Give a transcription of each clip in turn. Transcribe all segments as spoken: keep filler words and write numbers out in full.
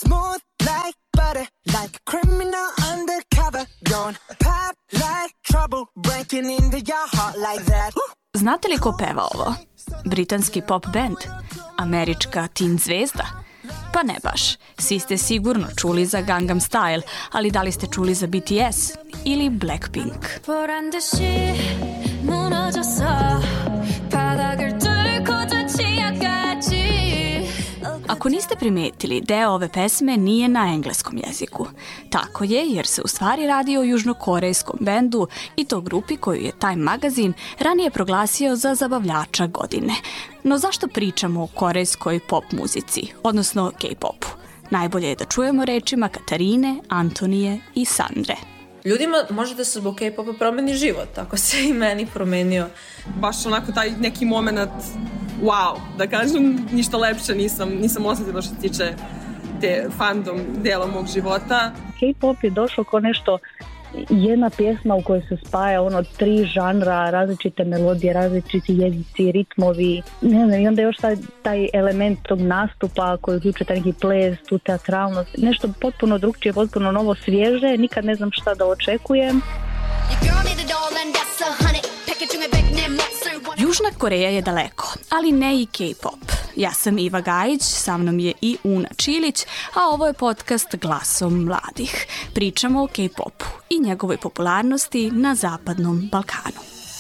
Smooth like butter, like a criminal undercover. Don't pop like trouble, breaking into your heart like that. Znate li ko peva ovo? Britanski pop band? Američka teen zvezda? Pa ne baš. Svi ste sigurno čuli za Gangnam Style, ali da li ste čuli za B T S ili Blackpink? Ako niste primetili, deo ove pesme nije na engleskom jeziku. Tako je, jer se u stvari radi o južnokorejskom bendu i to grupi koju je Time magazin ranije proglasio za zabavljača godine. No zašto pričamo o korejskoj pop muzici, odnosno K-popu? Najbolje je da čujemo rečima Katarine, Antonije i Sandre. Ljudima može da se zbog K-popa promeni život, tako se i meni promenio. Baš onako taj neki moment, wow, da kažem, ništa lepše nisam, nisam osjetila što se tiče te fandom dela mog života. K-pop je došao kao nešto, jedna pjesma u kojoj se spaja ono tri žanra, različite melodije, različiti jezici, ritmovi, ne znam, i onda još taj, taj element tog nastupa koji uključuje taj neki ples, tu teatralnost, nešto potpuno drugčije, potpuno novo, svježe, nikad ne znam šta da očekujem. Južna Koreja je daleko, ali ne i K-pop. Ja sam Iva Gajić, sa mnom je i Una Čilić, a ovo je podcast Glasom mladih. Pričamo o K-popu i njegovoj popularnosti na Zapadnom Balkanu.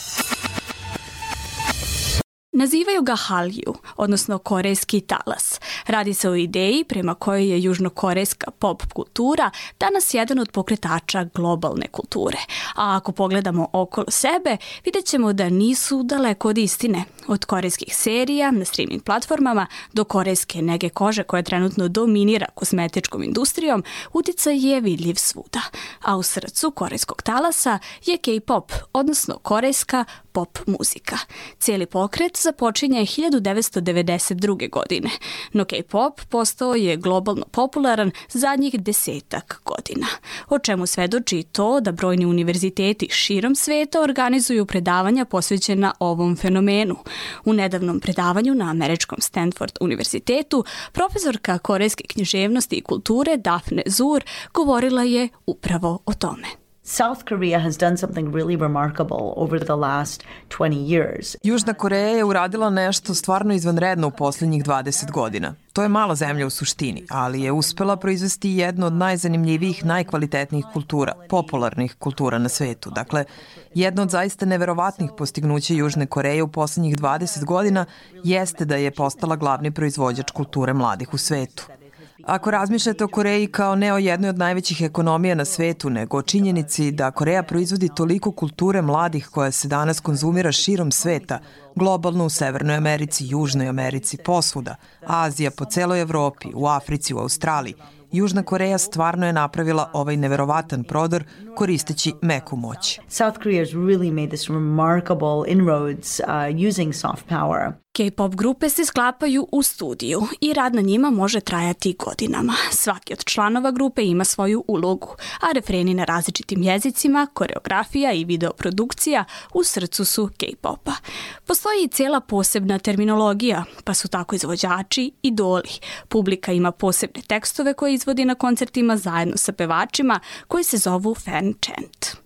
Nazivaju ga Hallyu, odnosno korejski talas. Radi se o ideji prema kojoj je južnokorejska pop kultura danas jedan od pokretača globalne kulture. A ako pogledamo okolo sebe, vidjet ćemo da nisu daleko od istine. Od korejskih serija na streaming platformama do korejske nege kože koja trenutno dominira kozmetičkom industrijom, uticaj je vidljiv svuda. A u srcu korejskog talasa je K-pop, odnosno korejska pop muzika. Cijeli pokret započinje hiljadu devetsto devedeset druge. godine, no K-pop postao je globalno popularan zadnjih desetak godina. O čemu svedoči to da brojni univerziteti širom sveta organizuju predavanja posvećena ovom fenomenu. U nedavnom predavanju na američkom Stanford univerzitetu profesorka korejske književnosti i kulture Daphne Zur govorila je upravo o tome. South Korea has done something really remarkable over the last twenty years. Južna Koreja je uradila nešto stvarno izvanredno u posljednjih dvadeset godina. To je mala zemlja u suštini, ali je uspela proizvesti jednu od najzanimljivijih, najkvalitetnijih kultura, popularnih kultura na svetu. Dakle, jedno od zaista neverovatnih postignuća Južne Koreje u posljednjih dvadeset godina jeste da je postala glavni proizvođač kulture mladih u svetu. Ako razmišljate o Koreji kao ne o jednoj od najvećih ekonomija na svetu, nego o činjenici da Koreja proizvodi toliko kulture mladih koja se danas konzumira širom sveta, globalno u Severnoj Americi, Južnoj Americi, posvuda, Azija, po celoj Evropi, u Africi, u Australiji, Južna Koreja stvarno je napravila ovaj neverovatan prodor koristeći meku moć. South Korea has really made this remarkable inroads uh, using soft power. K-pop grupe se sklapaju u studiju i rad na njima može trajati godinama. Svaki od članova grupe ima svoju ulogu, a refreni na različitim jezicima, koreografija i videoprodukcija u srcu su K-popa. Postoji i cijela posebna terminologija, pa su tako izvođači idoli. Publika ima posebne tekstove koje izvodi na koncertima zajedno sa pevačima koji se zovu fan chant.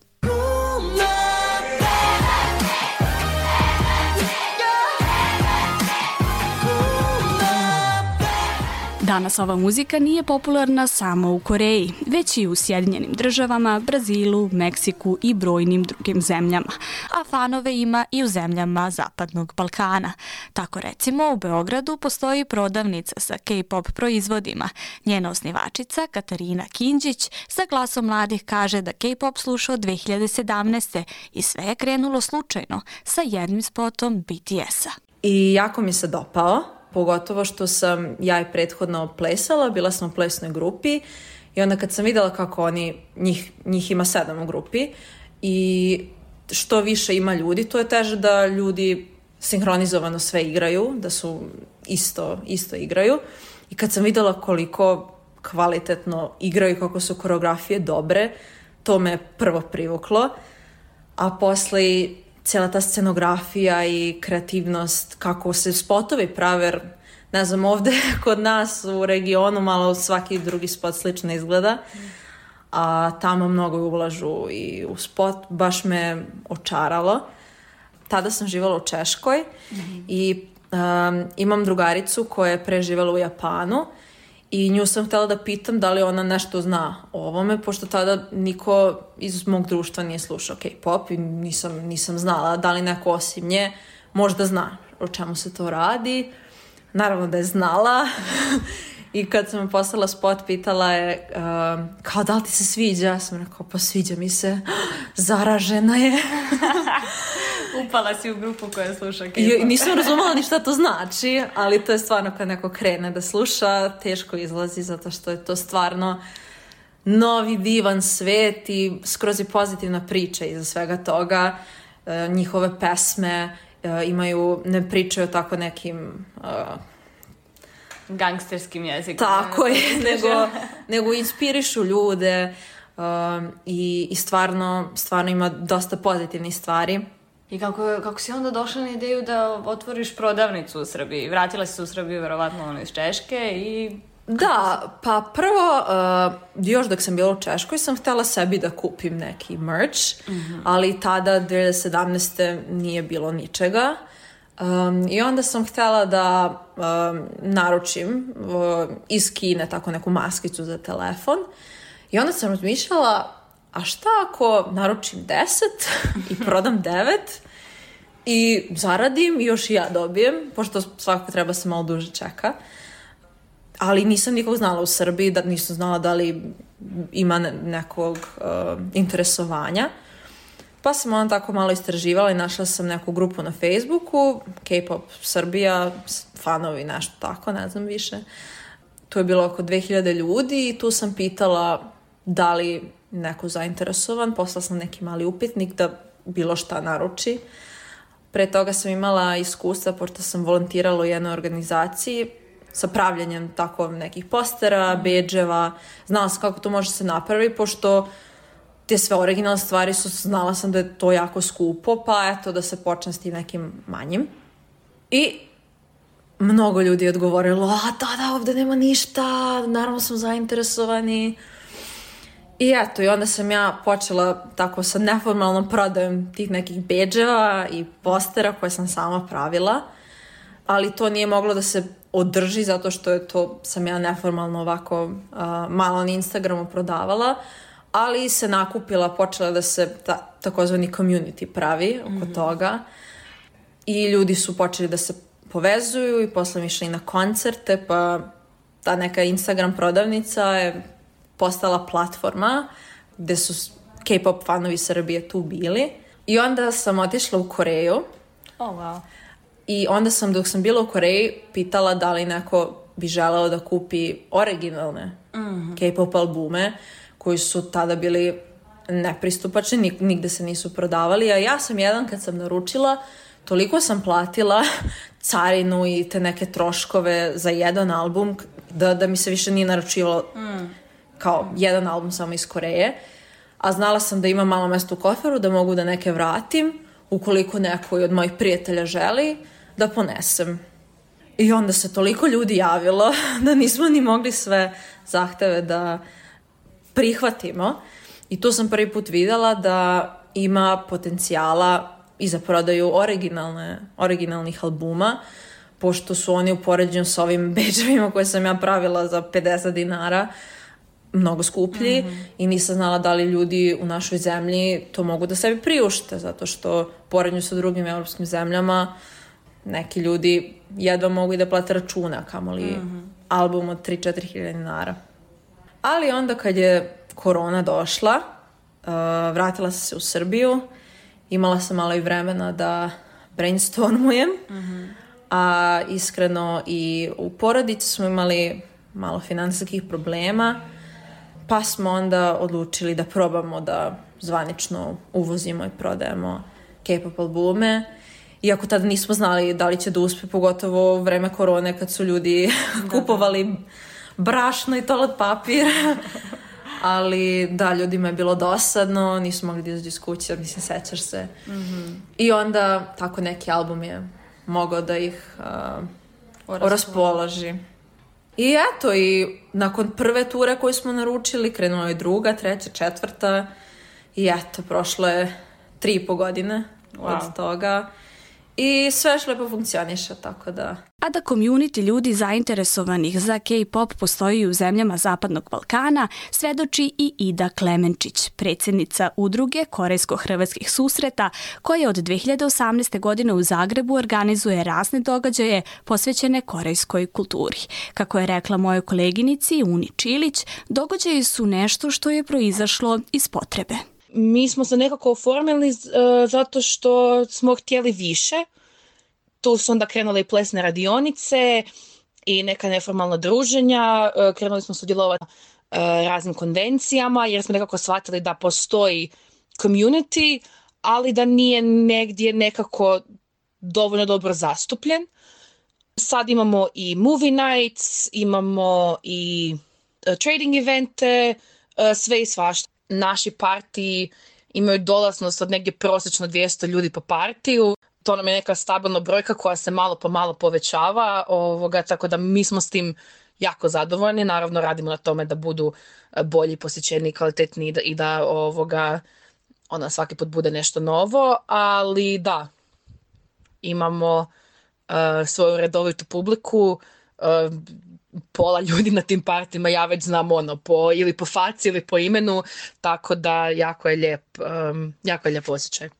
Danas ova muzika nije popularna samo u Koreji, već i u Sjedinjenim državama, Brazilu, Meksiku i brojnim drugim zemljama, a fanove ima i u zemljama Zapadnog Balkana. Tako recimo u Beogradu postoji prodavnica sa K-pop proizvodima. Njena osnivačica Katarina Kinđić za Glasom mladih kaže da K-pop sluša od dve hiljade sedamnaeste. i sve je krenulo slučajno sa jednim spotom B T S-a. I jako mi se dopao. Pogotovo što sam ja i prethodno plesala, bila sam u plesnoj grupi i onda kad sam videla kako oni, njih, njih ima sedam u grupi i što više ima ljudi, to je teže da ljudi sinhronizovano sve igraju, da su isto, isto igraju. I kad sam videla koliko kvalitetno igraju, kako su koreografije dobre, to me prvo privuklo, a posle cijela ta scenografija i kreativnost, kako se spotovi prave, ne znam, ovde kod nas u regionu malo svaki drugi spot slično izgleda, a tamo mnogo ulažu i u spot, baš me očaralo. Tada sam živala u Češkoj mm-hmm. i um, imam drugaricu koja je preživjela u Japanu i nju sam htjela da pitam da li ona nešto zna o ovome, pošto tada niko iz mog društva nije slušao K-pop i nisam, nisam znala da li neko osim nje možda zna o čemu se to radi. Naravno da je znala i kad sam me poslala spot, pitala je uh, kao da li ti se sviđa? Ja sam rekao, pa sviđa mi se. Zaražena je. Upala si u grupu koja sluša K-pop. I nisam razumela ni šta to znači, ali to je stvarno kad neko krene da sluša, teško izlazi zato što je to stvarno novi divan svet i skroz je pozitivna priča iza svega toga. Uh, njihove pesme uh, imaju, ne pričaju o tako nekim... Uh, gangsterskim jezikom. Tako je, nego, nego inspirišu ljude um, i, i stvarno, stvarno ima dosta pozitivnih stvari. I kako, kako si onda došla na ideju da otvoriš prodavnicu u Srbiji? Vratila si se u Srbiju verovatno ono iz Češke i... Da, pa prvo, uh, još dok sam bila u Češkoj sam htjela sebi da kupim neki merch, mm-hmm. ali tada dvije hiljade sedamnaeste nije bilo ničega. Um, I onda sam htjela da um, naručim uh, iz Kine tako neku maskicu za telefon i onda sam razmišljala, a šta ako naručim deset i prodam devet i zaradim i još i ja dobijem, pošto svakako treba se malo duže čeka. Ali nisam nikog znala u Srbiji, da nisam znala da li ima nekog uh, interesovanja. Pa sam onda tako malo istraživala i našla sam neku grupu na Facebooku, K-pop Srbija, fanovi, nešto tako, ne znam više. Tu je bilo oko dve hiljade ljudi i tu sam pitala da li neko zainteresovan. Poslala sam neki mali upitnik da bilo šta naruči. Pre toga sam imala iskustva, pošto sam volontirala u jednoj organizaciji sa pravljanjem tako nekih postera, bedževa. Znala sam kako to može se napraviti, pošto te sve originalne stvari su, znala sam da je to jako skupo, pa eto da se počne s tim nekim manjim. I mnogo ljudi je odgovorilo, a da, da, ovdje nema ništa, naravno sam zainteresovani. I eto, i onda sam ja počela tako sa neformalnom prodajom tih nekih bedževa i postera koje sam sama pravila, ali to nije moglo da se održi zato što je to, sam ja neformalno ovako uh, malo na Instagramu prodavala, ali se nakupila, počela da se ta, takozvani community pravi oko mm-hmm. toga i ljudi su počeli da se povezuju i posle mi išli na koncerte, pa ta neka Instagram prodavnica je postala platforma gde su K-pop fanovi Srbije tu bili i onda sam otišla u Koreju. Oh, wow. I onda sam, dok sam bila u Koreji, pitala da li neko bi želeo da kupi originalne mm-hmm. K-pop albume koji su tada bili nepristupačni, nigde se nisu prodavali, a ja sam jedan kad sam naručila, toliko sam platila carinu i te neke troškove za jedan album da, da mi se više nije naručivalo mm. kao jedan album samo iz Koreje, a znala sam da ima malo mesta u koferu, da mogu da neke vratim, ukoliko neko od mojih prijatelja želi, da ponesem. I onda se toliko ljudi javilo da nismo ni mogli sve zahteve da prihvatimo. I tu sam prvi put videla da ima potencijala i za prodaju originalne, originalnih albuma, pošto su oni u poređenju s ovim bedževima koje sam ja pravila za pedeset dinara mnogo skuplji mm-hmm. i nisam znala da li ljudi u našoj zemlji to mogu da sebi priušte, zato što poređenju sa drugim evropskim zemljama neki ljudi jedva mogu i da plate računa, kamoli mm-hmm. album od tri do četiri hiljade dinara. Ali onda kad je korona došla, uh, vratila sam se u Srbiju, imala sam malo i vremena da brainstormujem, mm-hmm. a iskreno i u porodici smo imali malo finansijskih problema, pa smo onda odlučili da probamo da zvanično uvozimo i prodajemo K-pop albume. Iako tada nismo znali da li će da uspe, pogotovo u vreme korone kad su ljudi kupovali brašno i toalet papir. Ali da, ljudima je bilo dosadno, nismo mogli da izađu iz kuće, mislim, sećaš se. Mm-hmm. I onda tako neki album je mogao da ih uh, raspoloži. I eto, i nakon prve ture koju smo naručili, krenula je druga, treća, četvrta i eto, prošlo je tri i po godine wow. od toga i sve još lepo funkcioniše, tako da... A da community ljudi zainteresovanih za K-pop postoji u zemljama Zapadnog Balkana, svedoči i Ida Klemenčić, predsjednica udruge korejsko-hrvatskih susreta, koja od dve hiljade osamnaeste. godine u Zagrebu organizuje razne događaje posvećene korejskoj kulturi. Kako je rekla mojoj koleginici Uni Čilić, događaji su nešto što je proizašlo iz potrebe. Mi smo se nekako oformili uh, zato što smo htjeli više. Tu su onda krenule i plesne radionice i neka neformalna druženja. Uh, krenuli smo sudjelovati uh, raznim konvencijama jer smo nekako shvatili da postoji community, ali da nije negdje nekako dovoljno dobro zastupljen. Sad imamo i movie nights, imamo i uh, trading evente, uh, sve i svašta. Naši partiji imaju dolaznost od negdje prosječno dvjesto ljudi po partiju. To nam je neka stabilna brojka koja se malo po malo povećava, ovoga, tako da mi smo s tim jako zadovoljni. Naravno radimo na tome da budu bolji, posjećeni, kvalitetni i da, i da ovoga, ona svaki put bude nešto novo, ali da, imamo uh, svoju redovitu publiku, uh, pola ljudi na tim partijima ja već znam ono po, ili po faci ili po imenu, tako da jako je lijep, um, jako je lijep osjećaj.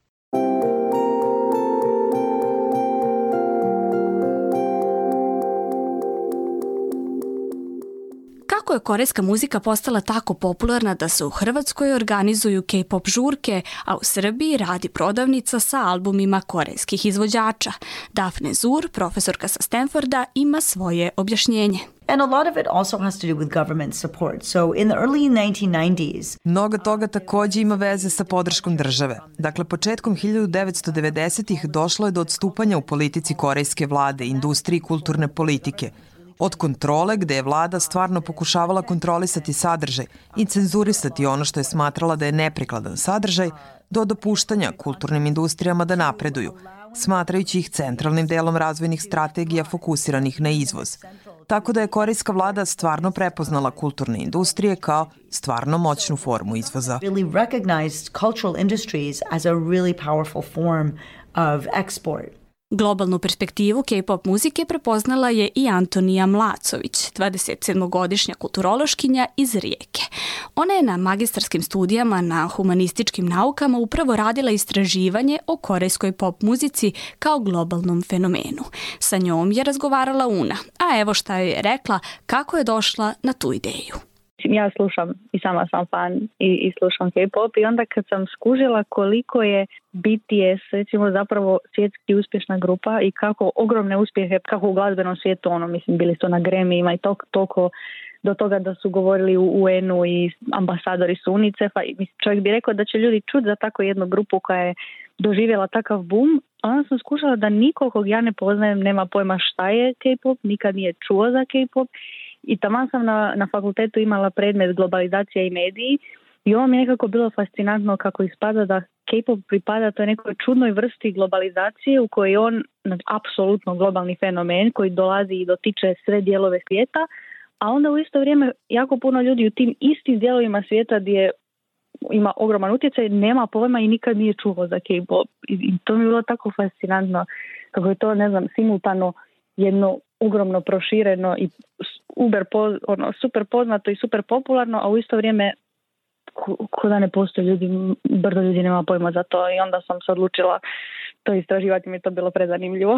Kako je korejska muzika postala tako popularna da se u Hrvatskoj organizuju K-pop žurke, a u Srbiji radi prodavnica sa albumima korejskih izvođača? Daphne Zur, profesorka sa Stanforda, ima svoje objašnjenje. And a lot of it also has to do with government support. So in the early nineteen nineties... Mnogo toga takođe ima veze sa podrškom države. Dakle, početkom hiljadu devetsto devedesetih došlo je do odstupanja u politici korejske vlade, industriji i kulturne politike. Od kontrole, gde je vlada stvarno pokušavala kontrolisati sadržaj i cenzurisati ono što je smatrala da je neprikladan sadržaj, do dopuštanja kulturnim industrijama da napreduju, smatrajući ih centralnim delom razvojnih strategija fokusiranih na izvoz. Tako da je korejska vlada stvarno prepoznala kulturne industrije kao stvarno moćnu formu izvoza. Really recognized cultural industries as a really powerful form of export. Globalnu perspektivu K-pop muzike prepoznala je i Antonija Mlacović, dvadesetsedmogodišnja kulturološkinja iz Rijeke. Ona je na magistarskim studijama na humanističkim naukama upravo radila istraživanje o korejskoj pop muzici kao globalnom fenomenu. Sa njom je razgovarala Una, a evo šta joj je rekla kako je došla na tu ideju. Ja slušam i sama sam fan i, i slušam K-pop i onda kad sam skužila koliko je B T S recimo zapravo svjetski uspješna grupa i kako ogromne uspjehe, kako u glazbenom svijetu, ono mislim bili su na Grammy-ima i toliko, toliko do toga da su govorili u U N-u i ambasadori su UNICEF-a i čovjek bi rekao da će ljudi čuti za tako jednu grupu koja je doživjela takav boom. Onda sam skušala da nikog kog ja ne poznajem nema pojma šta je K-pop, nikad nije čuo za K-pop. I taman sam na, na fakultetu imala predmet globalizacija i mediji i ovo mi je nekako bilo fascinantno kako ispada da K-pop pripada toj nekoj čudnoj vrsti globalizacije u kojoj je on apsolutno globalni fenomen koji dolazi i dotiče sve dijelove svijeta, a onda u isto vrijeme jako puno ljudi u tim istim dijelovima svijeta gdje ima ogroman utjecaj nema pojma i nikad nije čuo za K-pop. I, i to mi je bilo tako fascinantno kako je to, ne znam, simultano jedno ogromno prošireno i uber poz, ono, super poznato i super popularno, a u isto vrijeme ko, ko da ne postoji ljudi, brdo ljudi nema pojma za to i onda sam se odlučila to istraživati, mi je to bilo prezanimljivo.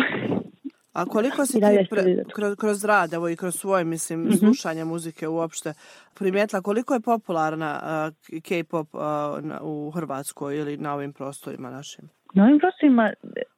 A koliko si ti pre, kroz, kroz rad, evo i kroz svoje, mislim, mm-hmm. slušanje muzike uopšte, primijetila koliko je popularna uh, K-pop uh, na, u Hrvatskoj ili na ovim prostorima našim? Na ovim prostorima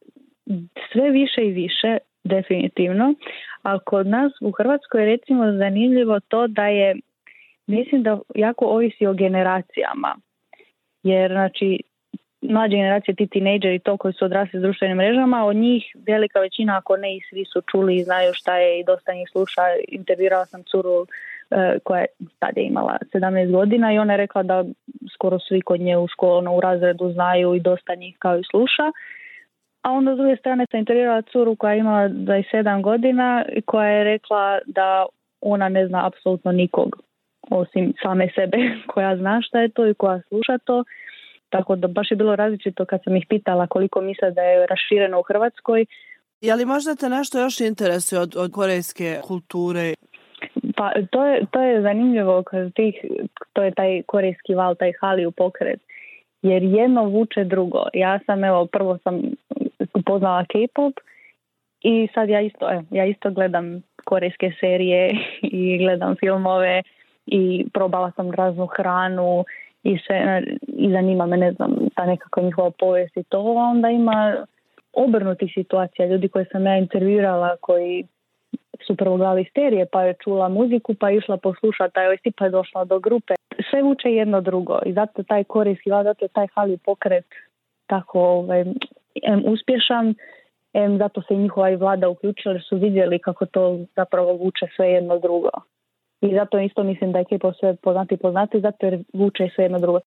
sve više i više, definitivno, ali kod nas u Hrvatskoj je recimo zanimljivo to da je, mislim da jako ovisi o generacijama, jer znači mlađe generacije, ti tinejdžeri, to koji su odrasli s društvenim mrežama, od njih velika većina, ako ne i svi su čuli i znaju šta je i dosta njih sluša. Intervjuirala sam curu uh, koja je tad je imala sedamnaest godina i ona je rekla da skoro svi kod nje u školu, u razredu znaju i dosta njih kao i sluša. A onda s druge strane sam intervjuirala curu koja ima dvadeset sedam godina i koja je rekla da ona ne zna apsolutno nikog osim same sebe koja zna šta je to i koja sluša to. Tako da baš je bilo različito kad sam ih pitala koliko misle da je rašireno u Hrvatskoj. Je li možda te nešto još interesuje od, od korejske kulture? Pa to je, to je zanimljivo kad tih, to je taj korejski val, taj Hallyu pokret. Jer jedno vuče drugo. Ja sam, evo, prvo sam upoznala K-pop i sad ja isto, evo, ja isto gledam korejske serije i gledam filmove i probala sam raznu hranu i, sve, i zanima me, ne znam, ta nekakva njihova povijest i to. Onda ima obrnutih situacija, ljudi koje sam ja intervjuirala koji su prvo gledali serije, pa je čula muziku, pa je išla poslušati, a joj si pa je došla do grupe. Sve vuče jedno drugo i zato taj korejski val, zato je taj Hallyu pokret tako ovaj, em, uspješan, em, zato se i njihova i vlada uključila jer su vidjeli kako to zapravo vuče sve jedno drugo. I zato isto mislim da je K-pop sve poznati i poznati, zato jer vuče sve jedno drugo.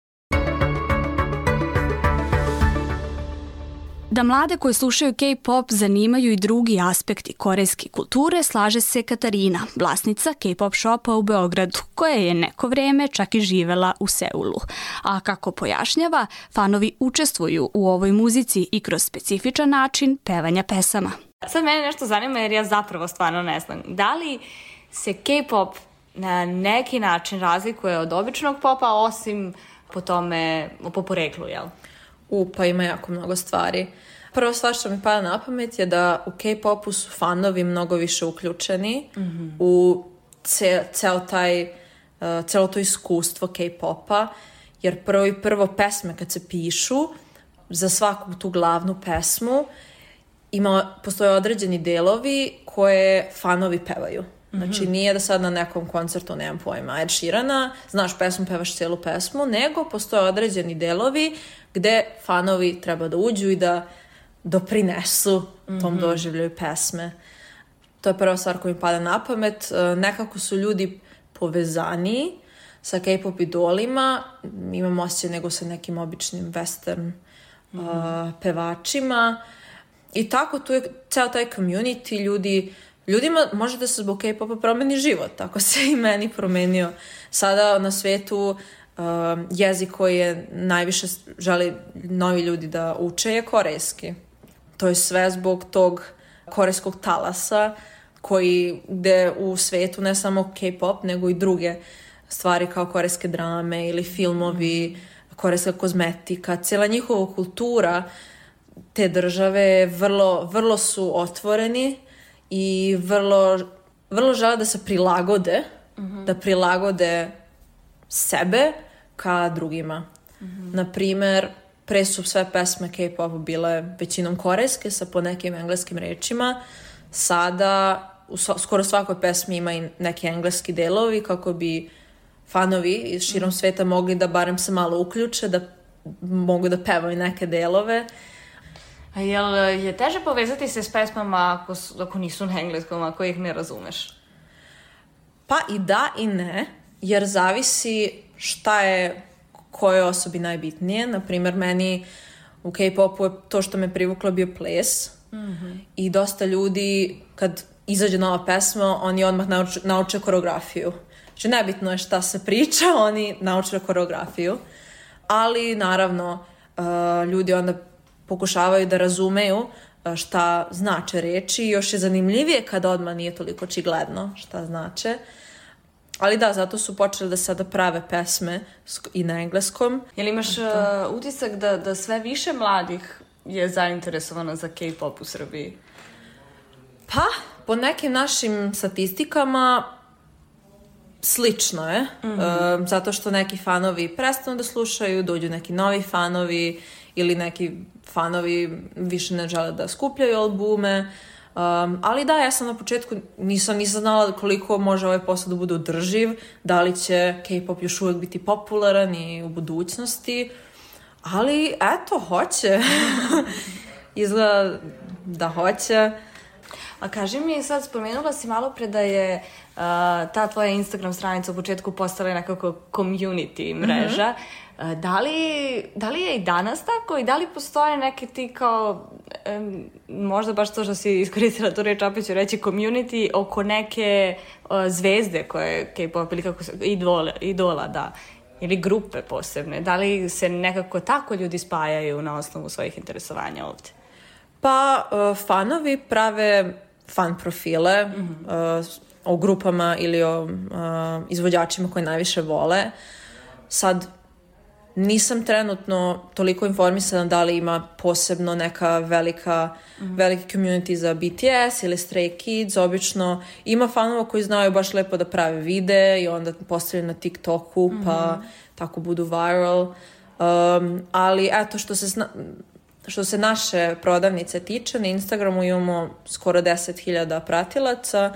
Da mlade koji slušaju K-pop zanimaju i drugi aspekti korejske kulture, slaže se Katarina, vlasnica K-pop shopa u Beogradu, koja je neko vreme čak i živela u Seulu. A kako pojašnjava, fanovi učestvuju u ovoj muzici i kroz specifičan način pevanja pesama. Sad mene nešto zanima jer ja zapravo stvarno ne znam. Da li se K-pop na neki način razlikuje od običnog popa, osim po tome, po poreklu, jel? U, pa ima jako mnogo stvari. Prvo stvar što mi pada na pamet je da u K-popu su fanovi mnogo više uključeni mm-hmm. u ce, ceo taj, uh, celo to iskustvo K-popa, jer prvo i prvo pesme kad se pišu, za svaku tu glavnu pesmu ima, postoje određeni delovi koje fanovi pevaju. Znači nije da sad na nekom koncertu, nemam pojma, Ed Sheerana, znaš pesmu, pevaš cijelu pesmu, nego postoje određeni delovi gde fanovi treba da uđu i da doprinesu tom mm-hmm. doživljaju pesme. To je prva stvar koja mi pada na pamet. Nekako su ljudi povezaniji sa K-pop idolima, imam osjećaj nego sa nekim običnim western mm-hmm. uh, pevačima. I tako tu je ceo taj community, ljudi Ljudima može da se zbog K-popa promeni život, tako se i meni promenio. Sada na svetu uh, jezik koji je najviše želi novi ljudi da uče je korejski. To je sve zbog tog korejskog talasa koji gde u svetu ne samo K-pop nego i druge stvari kao korejske drame ili filmovi, korejska kozmetika, cijela njihova kultura te države vrlo, vrlo su otvoreni i vrlo, vrlo žele da se prilagode, mm-hmm. da prilagode sebe ka drugima. Mm-hmm. Naprimer, pre su sve pesme K-popa bile većinom korejske sa po nekim engleskim rečima. Sada u skoro svakoj pesmi ima i neki engleski delovi kako bi fanovi iz širom sveta mogli da barem se malo uključe, da mogu da pevaju neke delove. A jel je teže povezati se s pesmama ako, ako nisu na engleskom, ako ih ne razumeš? Pa i da i ne, jer zavisi šta je kojoj osobi najbitnije. Naprimjer, meni u K-popu je to što me privuklo bio ples. Mm-hmm. I dosta ljudi, kad izađe nova pesma, oni odmah nauče, nauče koreografiju. Znači, nebitno je šta se priča, oni nauče koreografiju. Ali, naravno, ljudi onda pokušavaju da razumeju šta znače reči. Još je zanimljivije kada odmah nije toliko očigledno šta znače. Ali da, zato su počeli da sada prave pesme i na engleskom. Jel imaš uh, utisak da, da sve više mladih je zainteresovano za K-pop u Srbiji? Pa, po nekim našim statistikama slično je. Mm-hmm. Uh, zato što neki fanovi prestanu da slušaju, dođu neki novi fanovi ili neki fanovi više ne žele da skupljaju albume. Um, ali da, ja sam na početku nisam, nisam znala koliko može ovaj posao da bude održiv, da li će K-pop još uvijek biti popularan i u budućnosti. Ali eto, hoće. Izgleda da hoće. A kaži mi, sad spomenula si malo pre da je uh, ta tvoja Instagram stranica u početku postala nekako community mreža. Mm-hmm. Uh, da, li, da li je i danas tako i da li postoje neke ti kao, um, možda baš to što si iskoristila tu reč, opet ću reći community, oko neke uh, zvezde koje K-pop ili kako se, idola, idola, da, ili grupe posebne. Da li se nekako tako ljudi spajaju na osnovu svojih interesovanja ovde? Pa, uh, fanovi prave fan profile mm-hmm. uh, o grupama ili o uh, izvođačima koje najviše vole. Sad, nisam trenutno toliko informisana da li ima posebno neka velika, mm-hmm. veliki community za B T S ili Stray Kids. Obično ima fanova koji znaju baš lepo da prave videe i onda postavljaju na TikToku, mm-hmm. pa tako budu viral. Um, ali eto, što se zna... Što se naše prodavnice tiče, na Instagramu imamo skoro deset hiljada pratilaca.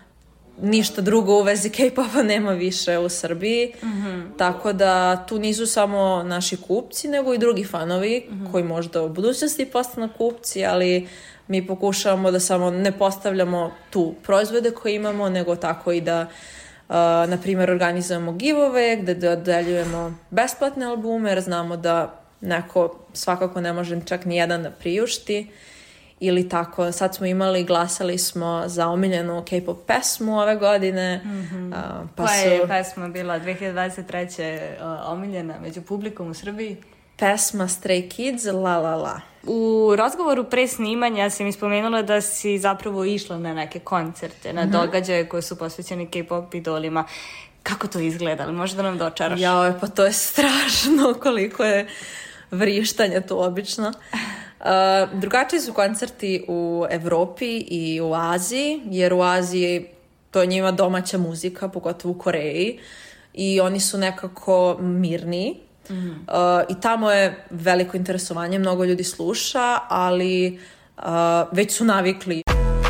Ništa drugo u vezi K-popa nema više u Srbiji. Mm-hmm. Tako da tu nisu samo naši kupci, nego i drugi fanovi mm-hmm. koji možda u budućnosti postanu kupci, ali mi pokušavamo da samo ne postavljamo tu proizvode koje imamo, nego tako i da Uh, na primjer organizujemo giveaway gde dodeljujemo besplatne albume jer znamo da neko svakako ne može čak ni jedan da priušti ili tako. Sad smo imali, glasali smo za omiljenu K-pop pesmu ove godine. Mm-hmm. Uh, pa Koja je su... pesma bila dve hiljade dvadeset treće uh, omiljena među publikom u Srbiji? Pesma Stray Kids, La La La. U razgovoru pre snimanja si mi spomenula da si zapravo išla na neke koncerte, na mm-hmm. događaje koje su posvećeni K-pop idolima. Kako to izgleda? Ali možda nam dočaraš? Jao, pa to je strašno koliko je vrištanja tu obično. Uh, drugačiji su koncerti u Evropi i u Aziji, jer u Aziji to je njima domaća muzika, pogotovo u Koreji, i oni su nekako mirniji. Mm-hmm. Uh, i tamo je veliko interesovanje, mnogo ljudi sluša, ali uh, već su navikli.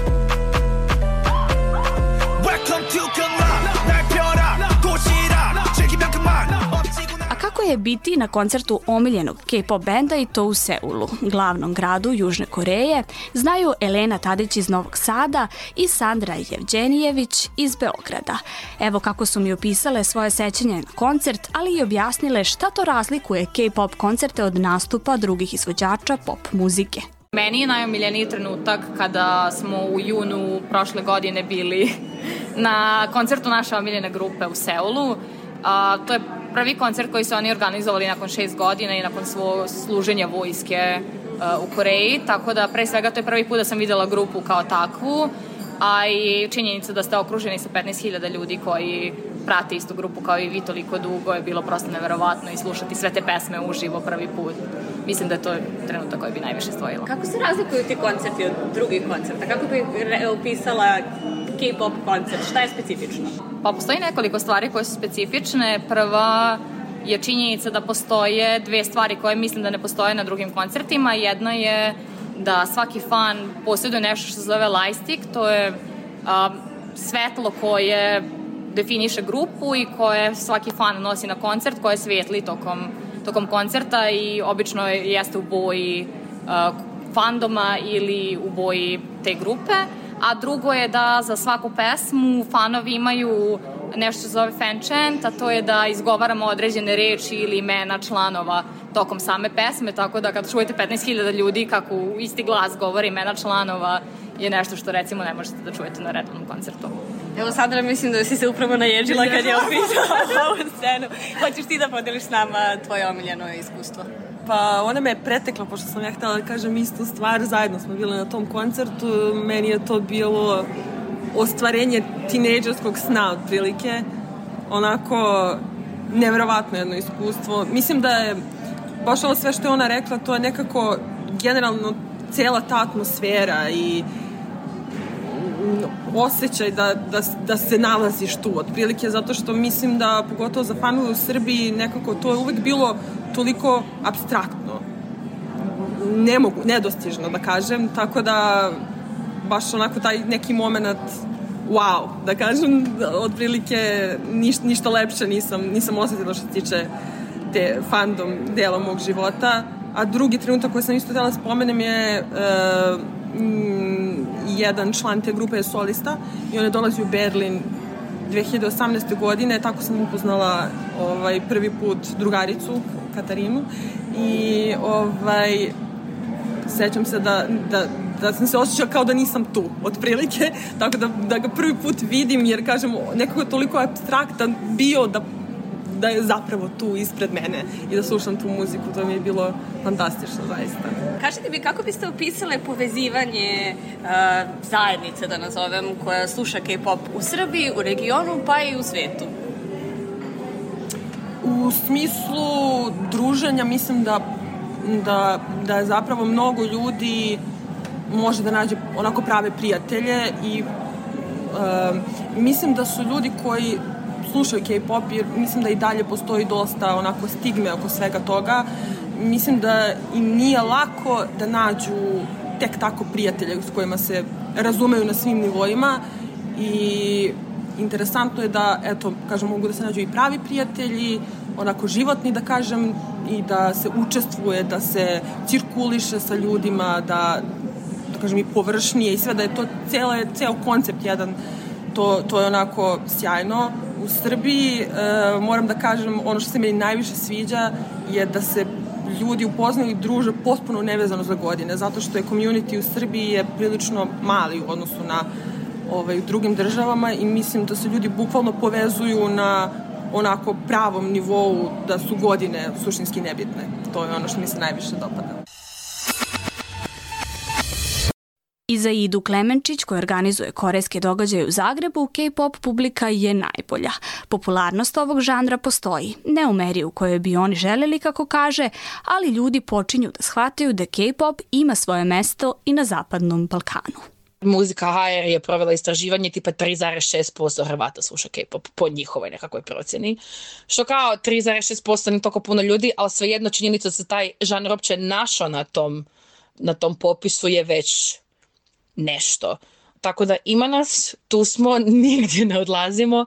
A kako je biti na koncertu omiljenog K-pop benda i to u Seulu, glavnom gradu Južne Koreje, znaju Elena Tadić iz Novog Sada i Sandra Jevđenijević iz Beograda. Evo kako su mi opisale svoje sećanje na koncert, ali i objasnile šta to razlikuje K-pop koncerte od nastupa drugih izvođača pop muzike. Meni je najomiljeniji trenutak kada smo u junu prošle godine bili na koncertu naše omiljene grupe u Seulu. A, to je prvi koncert koji su oni organizovali nakon šest godina i nakon svog služenja vojske uh, u Koreji, tako da pre svega to je prvi put da sam videla grupu kao takvu, a i činjenica da ste okruženi sa petnaest hiljada ljudi koji prate istu grupu kao i vi toliko dugo je bilo prosto neverovatno i slušati sve te pesme uživo prvi put. Mislim da je to trenutak koji bi najviše stvojila. Kako se razlikuju ti koncerti od drugih koncerta? Kako bi opisala K-pop koncert? Šta je specifično? Pa postoji nekoliko stvari koje su specifične. Prva je činjenica da postoje dve stvari koje mislim da ne postoje na drugim koncertima. Jedna je da svaki fan posjeduje nešto što se zove lightstick, to je a, svetlo koje definiše grupu i koje svaki fan nosi na koncert, koje svetli tokom, tokom koncerta i obično jeste u boji a, fandoma ili u boji te grupe. A drugo je da za svaku pesmu fanovi imaju nešto se zove fan chant, a to je da izgovaramo određene reči ili imena članova tokom same pesme, tako da kad čujete petnaest hiljada ljudi kako u isti glas govori imena članova je nešto što recimo ne možete da čujete na redovnom koncertu. Evo Sandra, mislim da si se upravo naježila kad je opisala ovu scenu. Hoćeš ti da podeliš s nama tvoje omiljeno iskustvo? Pa ona me je pretekla, pošto sam ja htjela da kažem istu stvar, zajedno smo bile na tom koncertu, meni je to bilo ostvarenje tinejdžerskog sna otprilike, onako nevjerovatno jedno iskustvo. Mislim da je baš ovo sve što je ona rekla, to je nekako generalno cijela ta atmosfera i osjećaj da, da, da se nalaziš tu otprilike, zato što mislim da pogotovo za fanove u Srbiji nekako to je uvek bilo toliko apstraktno, ne mogu, nedostižno da kažem, tako da baš onako taj neki moment wow, da kažem, otprilike niš, ništa lepše nisam, nisam osjetila što se tiče te fandom dela mog života. A drugi trenutak koji sam isto htjela spomenem je uh, jedan član te grupe je solista i on je dolazi u Berlin dve hiljade osamnaeste. godine, tako sam upoznala ovaj, prvi put drugaricu, Katarinu, i ovaj, sećam se da, da, da sam se osjećala kao da nisam tu, otprilike, tako da, da ga prvi put vidim, jer kažem, nekako toliko abstraktan bio da da je zapravo tu ispred mene i da slušam tu muziku, to mi je bilo fantastično, zaista. Kažete mi, kako biste opisale povezivanje uh, zajednice, da nazovem, koja sluša K-pop u Srbiji, u regionu, pa i u svetu? U smislu druženja mislim da, da, da je zapravo mnogo ljudi može da nađe onako prave prijatelje i uh, mislim da su ljudi koji slušaju K-pop, jer mislim da i dalje postoji dosta onako stigme oko svega toga. Mislim da im nije lako da nađu tek tako prijatelje s kojima se razumeju na svim nivoima i interesantno je da, eto, kažem, mogu da se nađu i pravi prijatelji, onako životni, da kažem, i da se učestvuje, da se cirkuliše sa ljudima, da, da kažem, i površnije i sve, da je to cele, ceo koncept jedan, to, to je onako sjajno. U Srbiji, e, moram da kažem, ono što se meni najviše sviđa je da se ljudi upoznaju i druže potpuno nevezano za godine, zato što je community u Srbiji je prilično mali u odnosu na ovaj, u drugim državama i mislim da se ljudi bukvalno povezuju na onako pravom nivou, da su godine suštinski nebitne. To je ono što mi se najviše dopada. I za Idu Klemenčić, koja organizuje korejske događaje u Zagrebu, K-pop publika je najbolja. Popularnost ovog žanra postoji, ne u meri u kojoj bi oni želeli, kako kaže, ali ljudi počinju da shvataju da K-pop ima svoje mesto i na Zapadnom Balkanu. Muzika H R je provela istraživanje, tipa tri zarez šest posto Hrvata sluša K-pop po njihovoj nekakvoj procjeni. Što kao tri zarez šest posto nije toliko puno ljudi, ali svejedno činjenica da se taj žanr uopće našao na tom, na tom popisu je već nešto. Tako da ima nas, tu smo, nigdje ne odlazimo.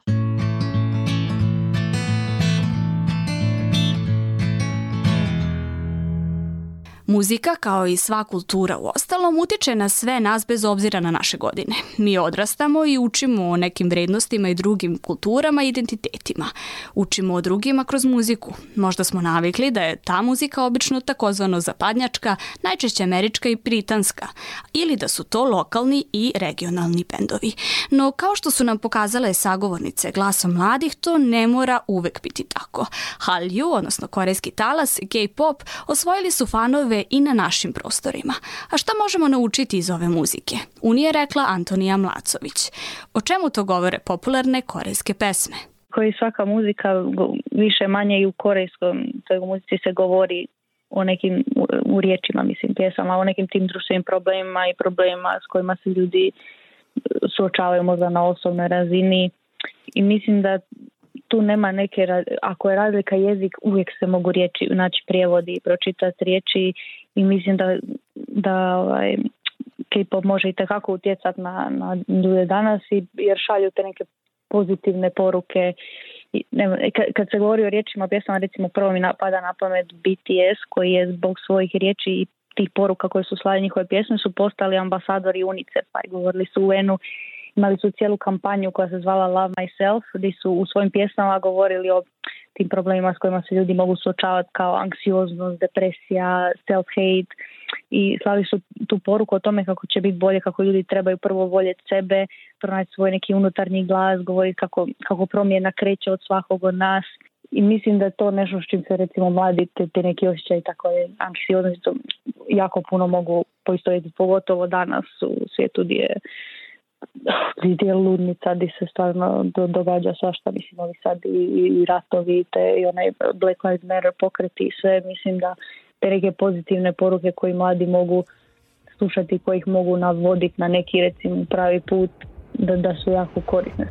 Muzika, kao i sva kultura u ostalom, utiče na sve nas bez obzira na naše godine. Mi odrastamo i učimo o nekim vrednostima i drugim kulturama i identitetima. Učimo o drugima kroz muziku. Možda smo navikli da je ta muzika obično takozvano zapadnjačka, najčešće američka i britanska, ili da su to lokalni i regionalni bendovi. No, kao što su nam pokazale sagovornice Glasom mladih, to ne mora uvek biti tako. Hallyu, odnosno korejski talas, K-pop, osvojili su fanove i na našim prostorima. A šta možemo naučiti iz ove muzike? Unije rekla Antonija Mlacović. O čemu to govore popularne korejske pesme? Koji svaka muzika, više manje i u korejskom u muzici se govori o nekim, u riječima, mislim, pjesama, o nekim tim društvenim problemima i problemima s kojima se ljudi suočavaju možda na osobnoj razini. I mislim da tu nema neke, ako je razlika jezik, uvijek se mogu riječi, znači prijevodi i pročitati riječi i mislim da, da ovaj, K-pop može i tekako utjecati na, na ljude danas i, jer šalju te neke pozitivne poruke. I, ne, kad se govori o riječima pjesama, recimo prvo mi pada na pamet B T S koji je zbog svojih riječi i tih poruka koje su slali njihove pjesme su postali ambasadori UNICEF-a i govorili su u U N-u. Imali su cijelu kampanju koja se zvala Love Myself, gdje su u svojim pjesmama govorili o tim problemima s kojima se ljudi mogu suočavati kao anksioznost, depresija, self-hate i slali su tu poruku o tome kako će biti bolje, kako ljudi trebaju prvo voljeti sebe, pronaći svoj neki unutarnji glas, govoriti kako, kako promjena kreće od svakog od nas. I mislim da je to nešto s čim se recimo mladi te, te neki osjećaj tako je anksioznost jako puno mogu poistovjetiti, pogotovo danas u svijetu gdje je gdje je ludnica, gdje se stvarno do, događa svašta, mislim, ovi sad i, i ratovi te, i onaj Black Lives Matter pokreti i sve, mislim da te neke pozitivne poruke koji mladi mogu slušati, koji ih mogu navoditi na neki recimo pravi put, da, da su jako korisne.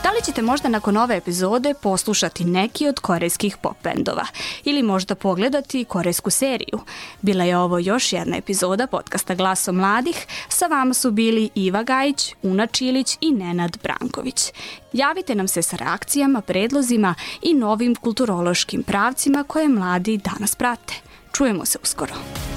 Da li ćete možda nakon ove epizode poslušati neki od korejskih pop bendova ili možda pogledati korejsku seriju? Bila je ovo još jedna epizoda podcasta Glaso mladih. Sa vama su bili Iva Gajić, Una Čilić i Nenad Branković. Javite nam se sa reakcijama, predlozima i novim kulturološkim pravcima koje mladi danas prate. Čujemo se uskoro.